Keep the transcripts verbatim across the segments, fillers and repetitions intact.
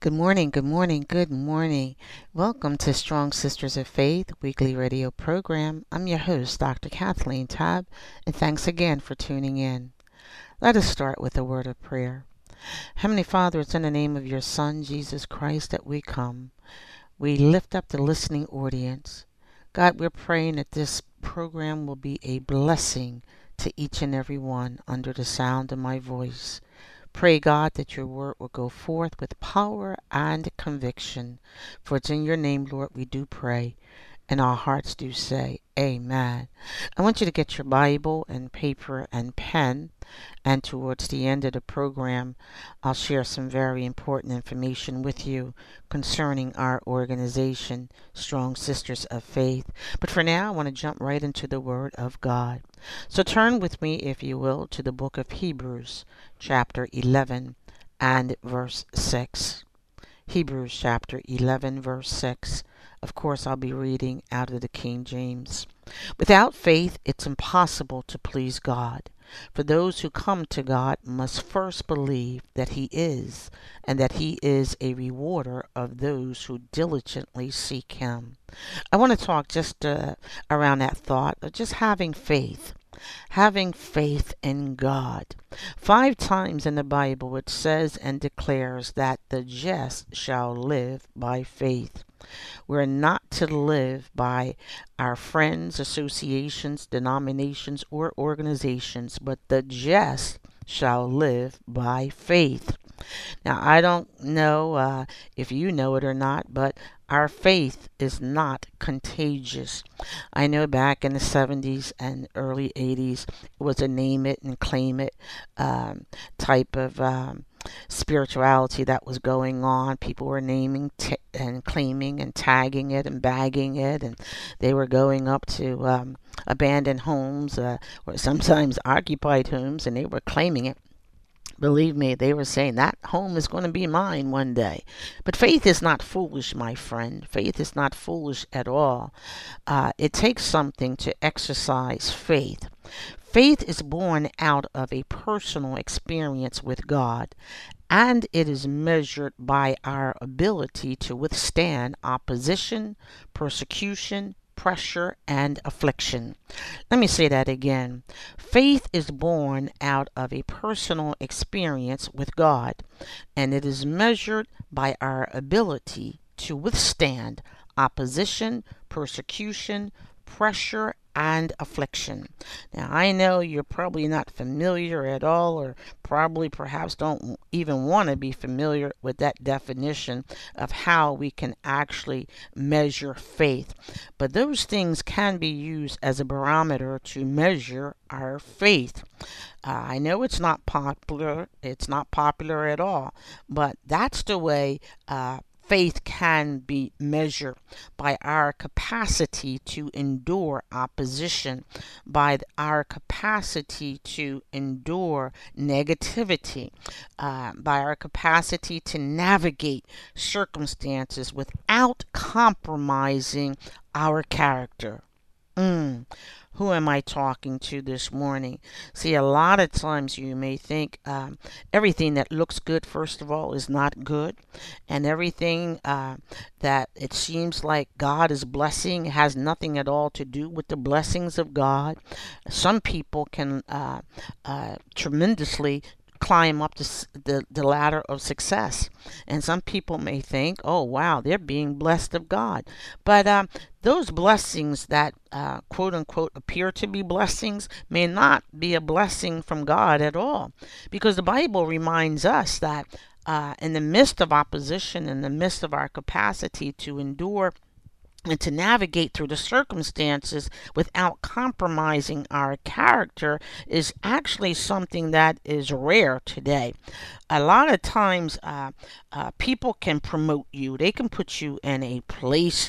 Good morning, good morning, good morning. Welcome to Strong Sisters of Faith weekly radio program. I'm your host, Doctor Kathleen Tabb, and thanks again for tuning in. Let us start with a word of prayer. Heavenly Father, it's in the name of your Son, Jesus Christ, that we come. We lift up the listening audience. God, we're praying that this program will be a blessing to each and every one under the sound of my voice. Pray, God, that your word will go forth with power and conviction. For it's in your name, Lord, we do pray, and our hearts do say, Amen. I want you to get your Bible and paper and pen, and towards the end of the program, I'll share some very important information with you concerning our organization, Strong Sisters of Faith. But for now, I want to jump right into the Word of God. So turn with me, if you will, to the book of Hebrews, chapter eleven and verse six. Hebrews chapter eleven, verse six. Of course, I'll be reading out of the King James. Without faith, it's impossible to please God. For those who come to God must first believe that He is, and that He is a rewarder of those who diligently seek Him. I want to talk just uh, around that thought of just having faith. Having faith in God. Five times in the Bible it says and declares that the just shall live by faith. We're not to live by our friends, associations, denominations, or organizations, but the just shall live by faith. Now, I don't know uh, if you know it or not, but our faith is not contagious. I know back in the seventies and early eighties, it was a name it and claim it um, type of um, spirituality that was going on. People were naming t- and claiming and tagging it and bagging it, and they were going up to um, abandoned homes uh, or sometimes occupied homes, and they were claiming it. Believe me, they were saying that home is going to be mine one day. But faith is not foolish, my friend. Faith is not foolish at all. Uh, it takes something to exercise faith. Faith is born out of a personal experience with God, and it is measured by our ability to withstand opposition, persecution, pressure, and affliction. Let me say that again. Faith is born out of a personal experience with God, and it is measured by our ability to withstand opposition, persecution, pressure, and affliction. Now, I know you're probably not familiar at all, or probably perhaps don't even want to be familiar with that definition of how we can actually measure faith. But those things can be used as a barometer to measure our faith. Uh, I know it's not popular, it's not popular at all, but that's the way uh, faith can be measured, by our capacity to endure opposition, by our capacity to endure negativity, uh, by our capacity to navigate circumstances without compromising our character. Mm. Who am I talking to this morning? See, a lot of times you may think um, everything that looks good, first of all, is not good. And everything uh, that it seems like God is blessing has nothing at all to do with the blessings of God. Some people can uh, uh, tremendously climb up the, the, the ladder of success. And some people may think, oh, wow, they're being blessed of God. But um, those blessings that uh, quote unquote appear to be blessings may not be a blessing from God at all. Because the Bible reminds us that uh, in the midst of opposition, in the midst of our capacity to endure and to navigate through the circumstances without compromising our character is actually something that is rare today. A lot of times uh, uh, people can promote you. They can put you in a place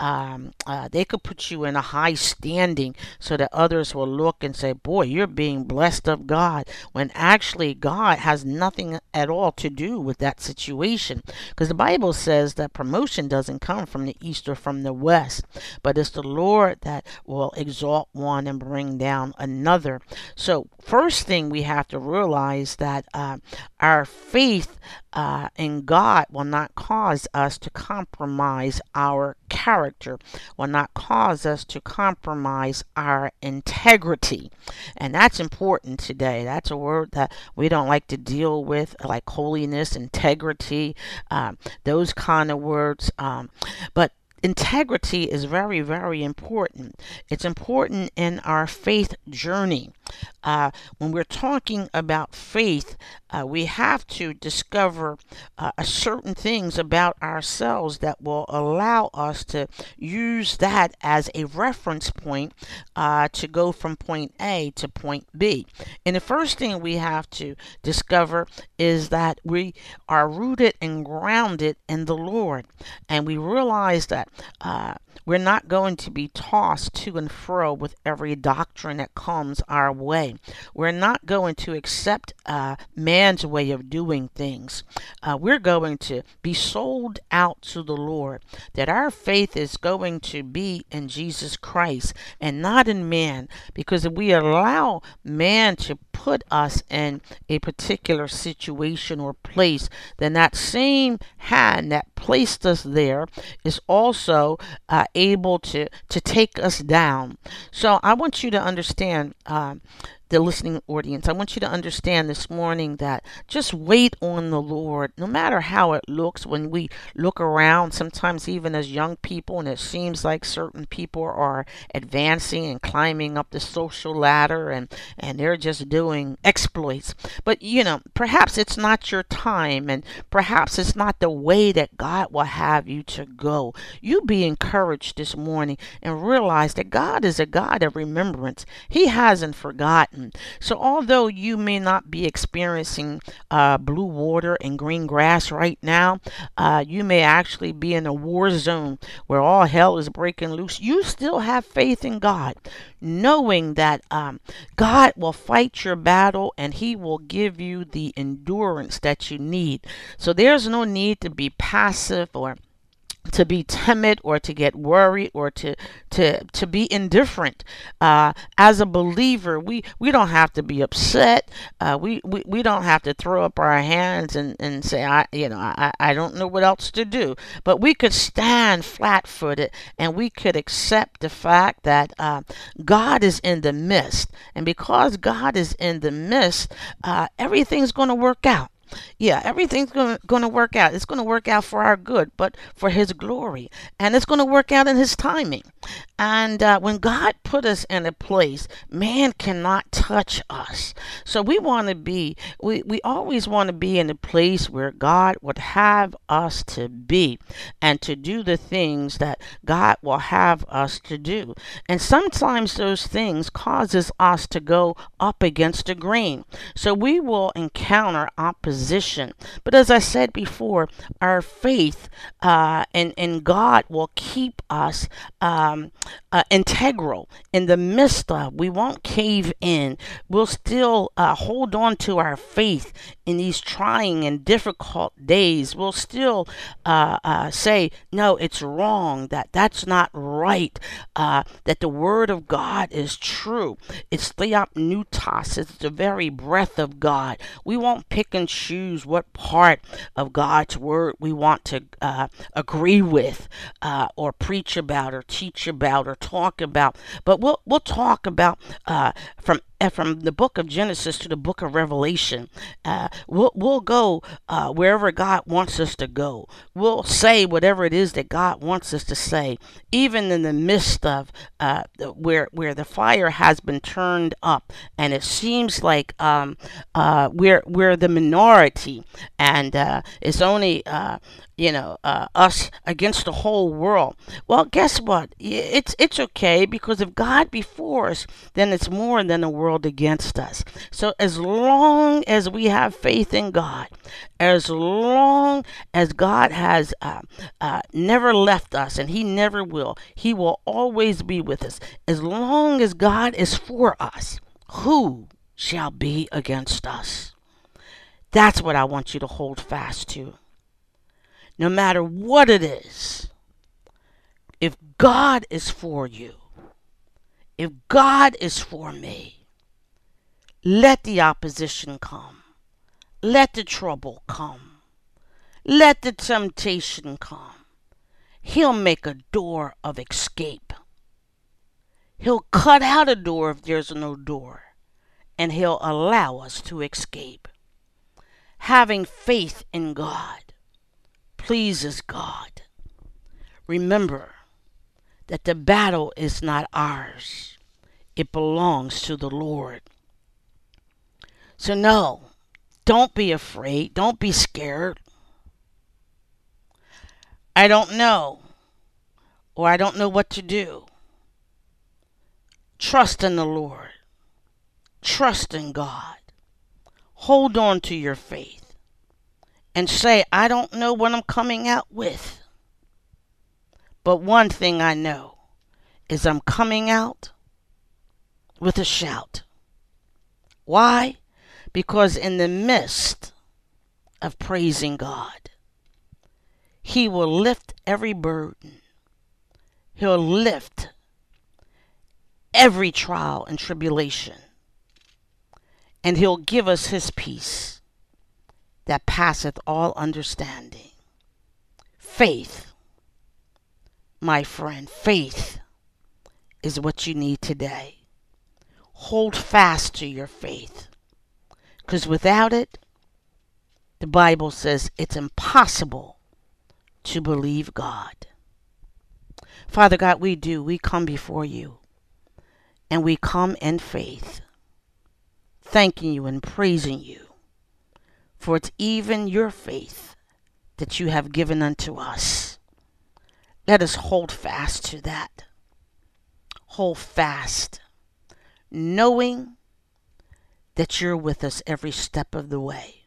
um, uh, they could put you in a high standing so that others will look and say, boy, you're being blessed of God, when actually God has nothing at all to do with that situation. Because the Bible says that promotion doesn't come from the east or from the west, but it's the Lord that will exalt one and bring down another. So first thing we have to realize that uh, our faith uh, in God will not cause us to compromise our character, will not cause us to compromise our integrity. And that's important today. That's a word that we don't like to deal with, like holiness, integrity, um, those kind of words. Um, but integrity is very, very important. It's important in our faith journey. Uh, when we're talking about faith, uh, we have to discover uh, certain things about ourselves that will allow us to use that as a reference point uh, to go from point A to point B. And the first thing we have to discover is that we are rooted and grounded in the Lord. And we realize that uh, we're not going to be tossed to and fro with every doctrine that comes our way. We're not going to accept uh, man's way of doing things. Uh, we're going to be sold out to the Lord, that our faith is going to be in Jesus Christ and not in man, because if we allow man to put us in a particular situation or place, then that same hand that placed us there is also uh, able to, to take us down. So I want you to understand, uh, the listening audience, I want you to understand this morning that just wait on the Lord, no matter how it looks. When we look around, sometimes even as young people, and it seems like certain people are advancing and climbing up the social ladder, and, and they're just doing exploits. But, you know, perhaps it's not your time, and perhaps it's not the way that God will have you to go. You be encouraged this morning and realize that God is a God of remembrance. He hasn't forgotten. So although you may not be experiencing uh, blue water and green grass right now, uh, you may actually be in a war zone where all hell is breaking loose. You still have faith in God, knowing that um, God will fight your battle and He will give you the endurance that you need. So there's no need to be passive or to be timid or to get worried or to to to be indifferent. Uh, as a believer, we we don't have to be upset. Uh, we, we we don't have to throw up our hands and, and say, I you know I, I don't know what else to do. But we could stand flat-footed and we could accept the fact that uh, God is in the midst, and because God is in the midst, uh, everything's going to work out. Yeah, everything's going to work out. It's going to work out for our good, but for His glory. And it's going to work out in His timing. And uh, when God put us in a place, man cannot touch us. So we want to be, we, we always want to be in a place where God would have us to be and to do the things that God will have us to do. And sometimes those things causes us to go up against the grain. So we will encounter opposition. But as I said before, our faith uh, in, in God will keep us um, uh, integral in the midst of. We won't cave in. We'll still uh, hold on to our faith in these trying and difficult days. We'll still uh, uh, say, no, it's wrong, that that's not right, uh, that the Word of God is true. It's theopneustos. It's the very breath of God. We won't pick and choose choose what part of God's word we want to uh, agree with, uh, or preach about, or teach about, or talk about. But we'll we'll talk about uh, from from the book of Genesis to the book of Revelation. Uh, we'll, we'll go uh, wherever God wants us to go. We'll say whatever it is that God wants us to say, even in the midst of uh, where where the fire has been turned up, and it seems like um, uh, we're we're the minority, and uh, it's only uh, you know uh, us against the whole world. Well, guess what? It's it's okay, because if God be for us, then it's more than the world world against us. So as long as we have faith in God, as long as God has uh, uh, never left us, and he never will, he will always be with us. As long as God is for us, who shall be against us? That's what I want you to hold fast to. No matter what it is, if God is for you, if God is for me, let the opposition come. Let the trouble come. Let the temptation come. He'll make a door of escape. He'll cut out a door if there's no door, and he'll allow us to escape. Having faith in God pleases God. Remember that the battle is not ours. It belongs to the Lord. So no, don't be afraid. Don't be scared. I don't know, or I don't know what to do. Trust in the Lord. Trust in God. Hold on to your faith and say, I don't know what I'm coming out with. But one thing I know is I'm coming out with a shout. Why? Because in the midst of praising God, he will lift every burden. He'll lift every trial and tribulation. And he'll give us his peace that passeth all understanding. Faith, my friend, faith is what you need today. Hold fast to your faith, because without it, the Bible says it's impossible to believe God. Father God, we do. We come before you, and we come in faith, thanking you and praising you. For it's even your faith that you have given unto us. Let us hold fast to that. Hold fast, knowing that you're with us every step of the way.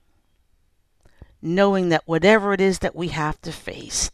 Knowing that whatever it is that we have to face,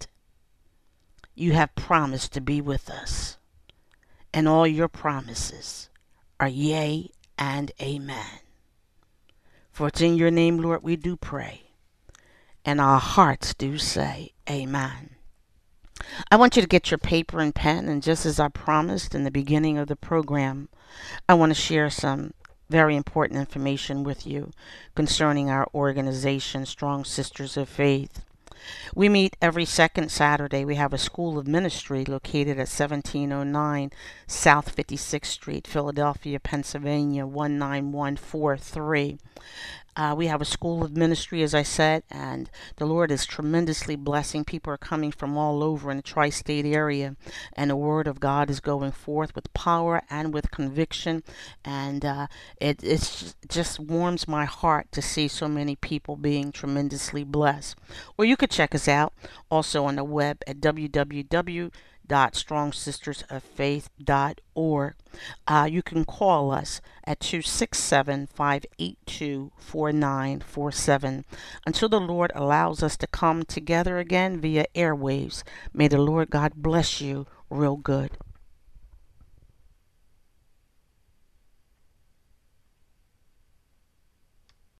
you have promised to be with us. And all your promises are yea and amen. For it's in your name, Lord, we do pray, and our hearts do say amen. I want you to get your paper and pen, and just as I promised in the beginning of the program, I want to share some very important information with you concerning our organization, Strong Sisters of Faith. We meet every second Saturday. We have a school of ministry located at seventeen oh nine South fifty-sixth Street, Philadelphia, Pennsylvania, one nine one four three. Uh, we have a school of ministry, as I said, and the Lord is tremendously blessing. People are coming from all over in the tri-state area, and the Word of God is going forth with power and with conviction, and uh, it it's just warms my heart to see so many people being tremendously blessed. Or you could check us out also on the web at w w w dot strong sisters of faith dot org. Uh, you can call us at two six seven, five eight two, four nine four seven until the Lord allows us to come together again via airwaves. May the Lord God bless you real good.